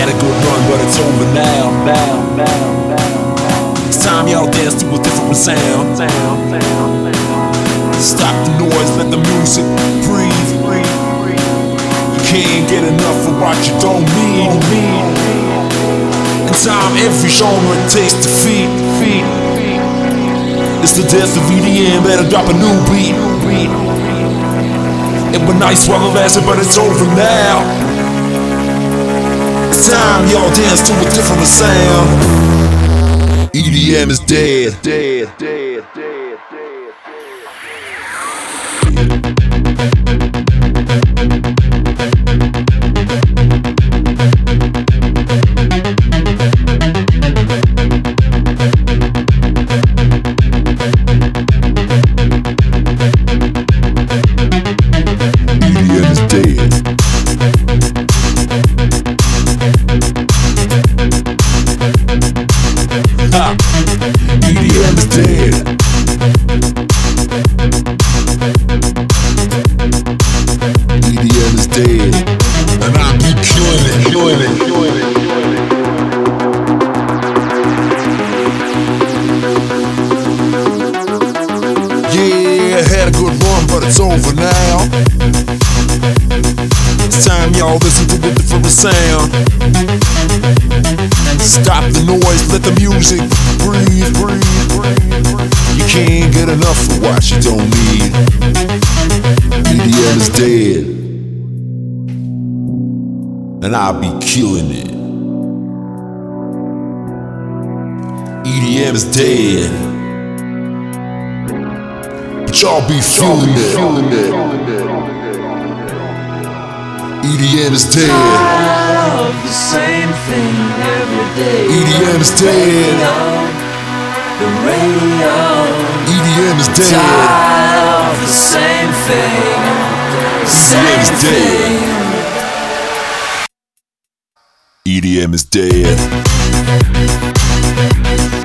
had a good run, but it's over now. It's time y'all dance to a different sound. Stop the noise, let the music breathe. You can't get enough of what you don't need. In time, every genre takes defeat. It's the death of EDM, better drop a new beat. It was nice while it lasted, but it's over now. It's time y'all dance to a different sound. EDM is dead. EDM is dead. EDM is dead. And I be killing it. Yeah, had a good run, but it's over now. It's time y'all listen to a different sound. Stop the noise, let the music breathe. You can't get enough of what you don't need. EDM is dead, and I'll be killing it. EDM is dead, but y'all be feeling it. EDM is dead. Of the same thing every day. EDM is dead. The radio. EDM is dead. Tired of the same thing. EDM is dead. EDM is dead.